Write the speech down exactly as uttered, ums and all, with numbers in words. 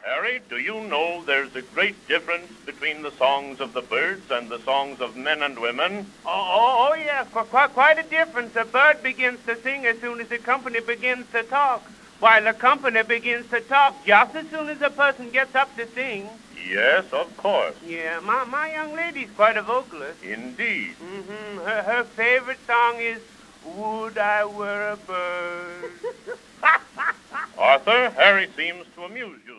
Harry, do you know there's a great difference between the songs of the birds and the songs of men and women? Oh, oh, oh yeah, qu- qu- quite a difference. A bird begins to sing as soon as the company begins to talk, while the company begins to talk just as soon as a person gets up to sing. Yes, of course. Yeah, my, my young lady's quite a vocalist. Indeed. Mm-hmm. Her, her favorite song is Would I Were a Bird. Arthur, Harry seems to amuse you.